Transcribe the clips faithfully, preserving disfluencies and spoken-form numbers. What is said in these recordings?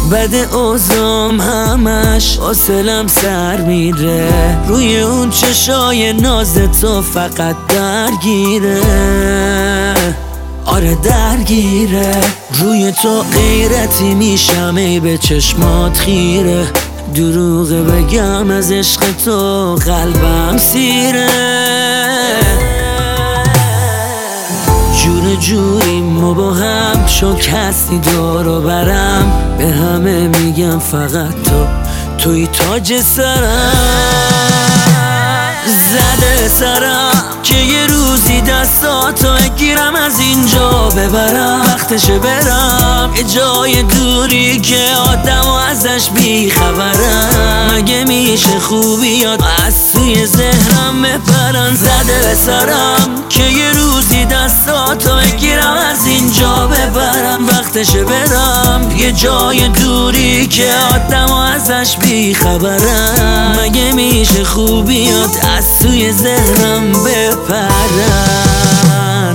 بد اوزام همش حوصلم سر میره، روی اون چشای ناز تو فقط درگیره. آره درگیره، روی تو غیرتی میشم ای به چشمات خیره. دروغ بگم از عشق تو قلبم سیره. جور جوری ما با هم شکستی دور و برم، به همه میگم فقط تو توی تاج سرم. زده سرم که یه روزی دستاتو گیرم از اینجا ببرم، وقتشه برم یه جای دوری که آدم و ازش بیخبرم. مگه میشه خوبیات از توی ذهنم بپرن؟ زده سرم که یه روزی دستاتو گیرم از اینجا ببرم، وقتشه برم یه جای دوری که آدم و ازش بیخبرم. مگه میشه خوبیات از توی ذهنم بپرن؟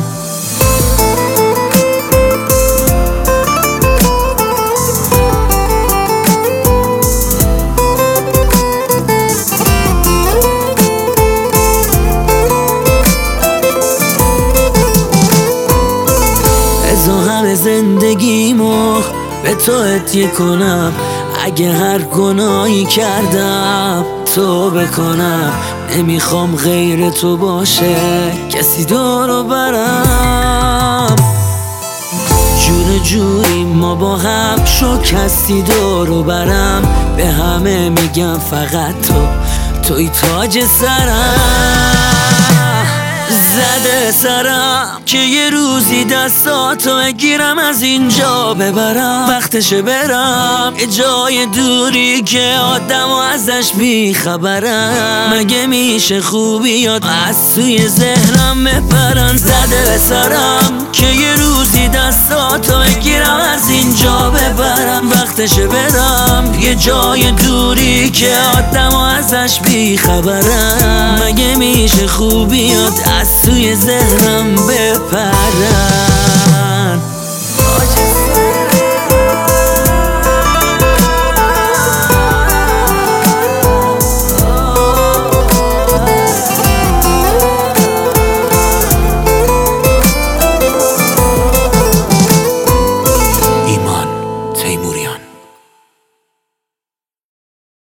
همه زندگیمو به تو هدیه کنم، اگه هر گناهی کردم تو بکنم. نمیخوام غیر تو باشه کسی دورو برم. جور جوری ما با هم شکستی دورو برم، به همه میگم فقط تو توی تاج سرم. زده سرم که یه روزی دستاتو گیرم از اینجا ببرم، وقتشه برم یه جای دوری که آدم و ازش بیخبرم. مگه میشه خوبیات از توی ذهنم بپرن؟ زده سرم که یه روزی دستاتو گیرم از اینجا ببرم، وقتشه برم یه جای دوری که آدم و ازش بیخبرم. مگه میشه خوبیات از توی ذهنم بپرن؟